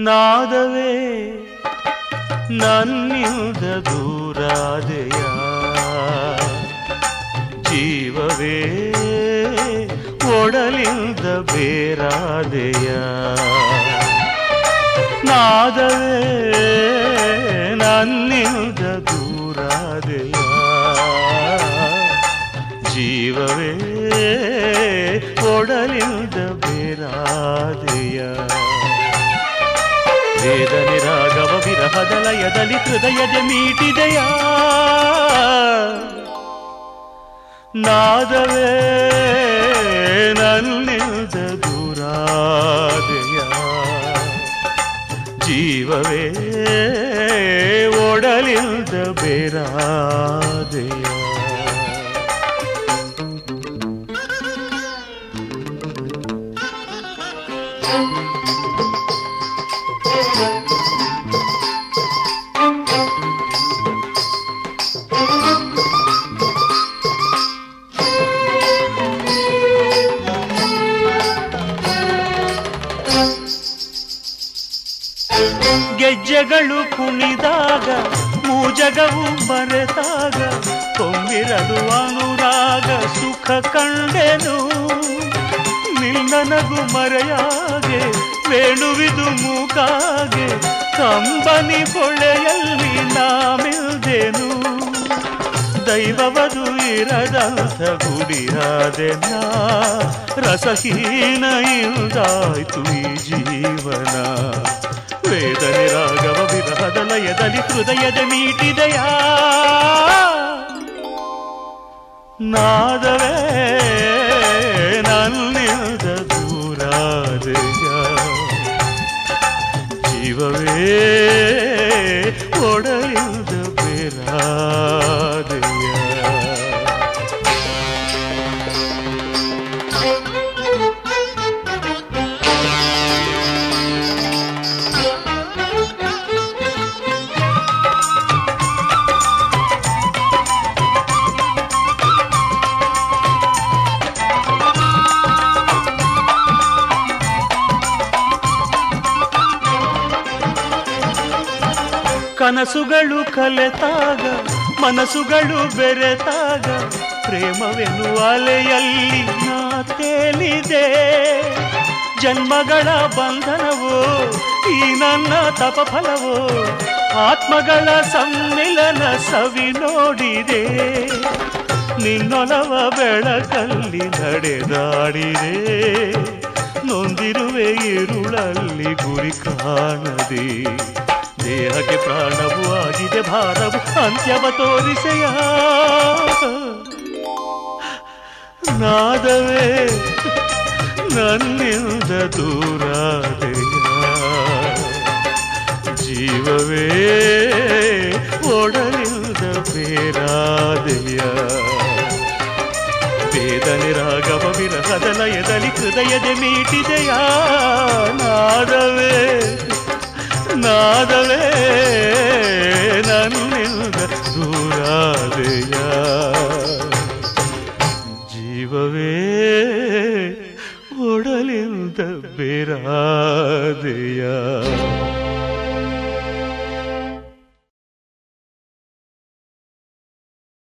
ನಾದವೇ ನನ್ನಿಂದ ದೂರಾದೆಯ ಜೀವವೇ ಒಡಲಿಂದ ಬೇರಾದೆಯ ನಾದವೇ ನನ್ನಿಂದ ದೂರಾದೆಯ ಜೀವವೇ ಒಡಲಿಂದ ಬೇರಾದೆಯ ವೇದನೆ ರಾಗವ ವಿರಹದ ಲಯದಲ್ಲಿ ಹೃದಯದ ಮೀಟಿದೆಯ ನಾದವೇ ನನ್ನಿಂದ ದೂರಾದೆಯ ಜೀವವೇ ಒಡಲಿಂದ ಬೇರಾದೆಯ ಗೆಜ್ಜೆಗಳು ಕುಣಿದಾಗ ಮೂಜಗವು ಮರೆತಾಗ ಕೊಂಬಿರಲು ಅನುರಾಗ ಸುಖ ಕಂಡೆನು ನಿನ್ನನಗು ಮರೆಯಾಗೆ ವೇಣುವಿದು ಮೂಕಾಗೆ ಕಂಬನಿ ಹೊಳೆಯಲ್ಲಿ ನಾಮಿಲ್ದೆನು ದೈವವದು ಇರದಂಥ ಗುಡಿಯಾದೆನ ರಸಹೀನ ಇಲ್ದಾಯ್ತು ಈ ಜೀವನ ವೇದನೆ ರಾಗವ ವಿರಹದ ಲಯದಲ್ಲಿ ಹೃದಯದ ಮೀಟಿದೆಯ ನಾದವೇ ನನ್ನಿಂದ ದೂರಾದೆಯ ಜೀವವೇ ಒಡಲಿಂದ ಬೇರಾದೆಯ ಕನಸುಗಳು ಕಲೆತಾಗ ಮನಸ್ಸುಗಳು ಬೆರೆತಾಗ ಪ್ರೇಮವೆನ್ನುವ ಅಲೆಯಲ್ಲಿ ನಾ ತೇಲಿದೆ ಜನ್ಮಗಳ ಬಂಧನವೋ ಈ ನನ್ನ ತಪಫಲವೋ ಆತ್ಮಗಳ ಸಮ್ಮಿಲನ ಸವಿ ನೋಡಿದೆ ನಿನ್ನೊಲವ ಬೆಳಕಲ್ಲಿ ನಡೆದಾಡಿದೆ ನೊಂದಿರುವೆ ഇരുಳಲ್ಲಿ ಗುರಿ ಕಾಣದೆ ದೇಹಕ್ಕೆ ಪ್ರಾಣವೂ ಆಗಿದೆ ಭಾರವು ಅಂತ್ಯವ ತೋರಿಸೆಯ ನಾದವೇ ನನ್ನಿಂದ ದೂರಾದೆಯ ಜೀವವೇ ಒಡಲಿಂದ ಬೇರಾದೆಯ ವೇದನೆ ರಾಗವ ವಿರಹದ ಲಯದಲ್ಲಿ ಹೃದಯದ ಮೀಟಿದೆಯ ನಾದವೇ ನಾದವೇ ನನ್ನಿಂದ ದೂರಾದೆಯ ಜೀವವೇ ಒಡಲಿಂದ ಬೇರಾದೆಯ